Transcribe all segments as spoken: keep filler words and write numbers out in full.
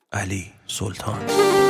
علی سلطان.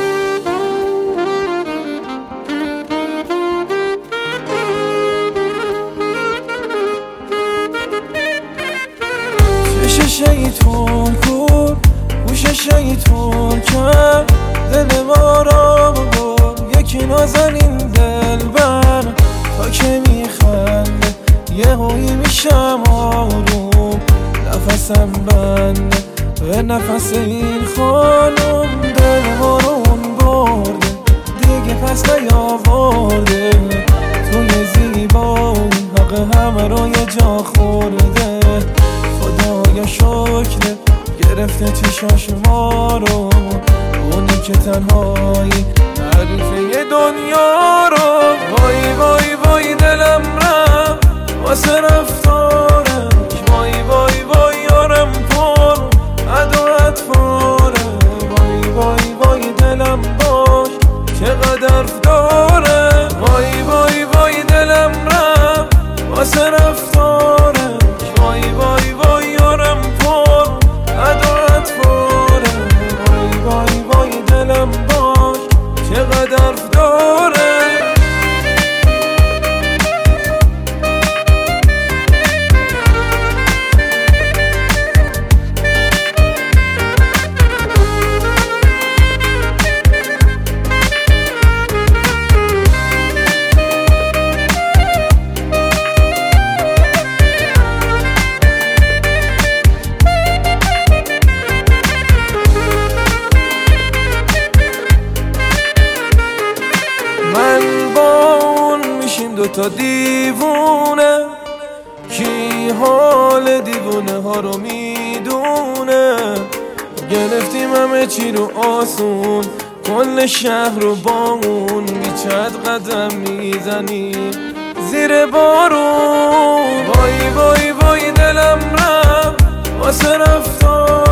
چش شیطون کن گوش شیطون کرد دل ما را ببر یکی نازنین دل بر تا که میخنده یه هایی میشم آروم نفسم بنده به نفس این خانم دل ما رو اون برده دیگه پس نیاورده توی زیبایی حق همه رو یه جا خورده خدایا شکر گرفته چشاش ما رو اونی که تنهایی تعریفه دنیا رو وای وای وای دلم رفت واسه رفتارش وای وای وای یارم پر عدوت پاره وای وای وای دلم باش چقدر داره وای وای وای دلم رفت واسه رفتارش وای وای وای یارم پر عدوت پاره وای وای وای دلم باش چقدر داره. من با اون میشیم دوتا دیوونه کی حال دیوونه ها رو میدونه گرفتیم همه چی رو آسون کل شهر رو با اون بیچد قدم میزنیم زیر بارون وای وای وای دلم رفت واسه رفتار